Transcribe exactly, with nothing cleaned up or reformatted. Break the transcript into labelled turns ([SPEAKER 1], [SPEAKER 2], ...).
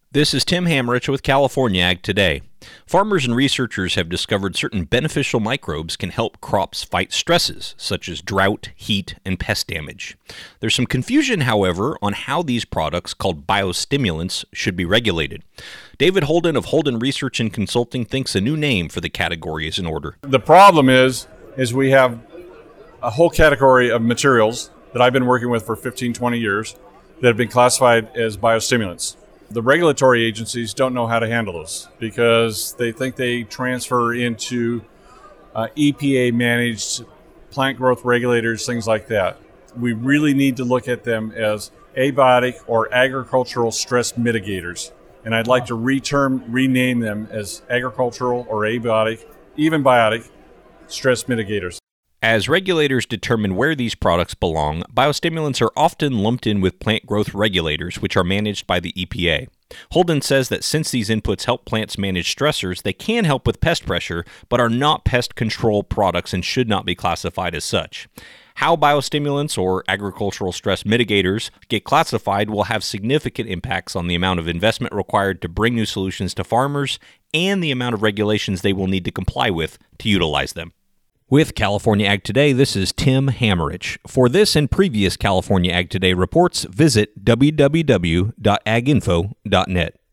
[SPEAKER 1] This is Tim Hammerich with California Ag Today. Farmers and researchers have discovered certain beneficial microbes can help crops fight stresses, such as drought, heat, and pest damage. There's some confusion, however, on how these products, called biostimulants, should be regulated. David Holden of Holden Research and Consulting thinks a new name for the category is in order.
[SPEAKER 2] The problem is, is we have a whole category of materials that I've been working with for fifteen, twenty years that have been classified as biostimulants. The regulatory agencies don't know how to handle this because they think they transfer into uh, E P A-managed plant growth regulators, things like that. We really need to look at them as abiotic or agricultural stress mitigators. And I'd like to reterm, rename them as agricultural or abiotic, even biotic, stress mitigators.
[SPEAKER 1] As regulators determine where these products belong, biostimulants are often lumped in with plant growth regulators, which are managed by the E P A. Holden says that since these inputs help plants manage stressors, they can help with pest pressure, but are not pest control products and should not be classified as such. How biostimulants or agricultural stress mitigators get classified will have significant impacts on the amount of investment required to bring new solutions to farmers and the amount of regulations they will need to comply with to utilize them. With California Ag Today, this is Tim Hammerich. For this and previous California Ag Today reports, visit w w w dot ag info dot net.